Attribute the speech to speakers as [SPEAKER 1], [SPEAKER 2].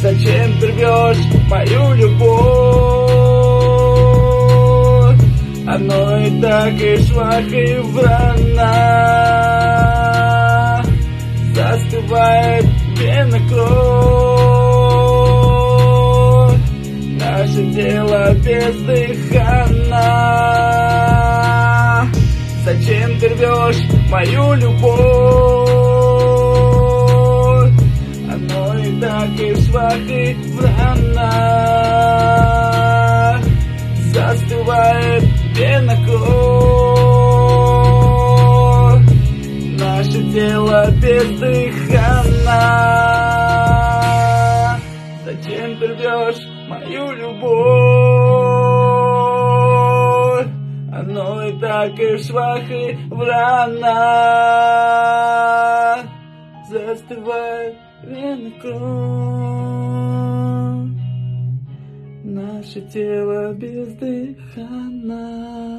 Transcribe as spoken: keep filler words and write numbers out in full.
[SPEAKER 1] Зачем ты рвешь мою любовь? Оно и так и швах, и врана. Застывает пена, кровь. Наше тело бездыханно. Зачем ты рвешь мою любовь? Оно и так и швах, и врана. Застывает пена, кровь. Наше тело бездыханно. Зачем ты рвешь мою любовь? Оно и так и в швах, и врана. Застывает пена, кровь. Наше тело бездыханно.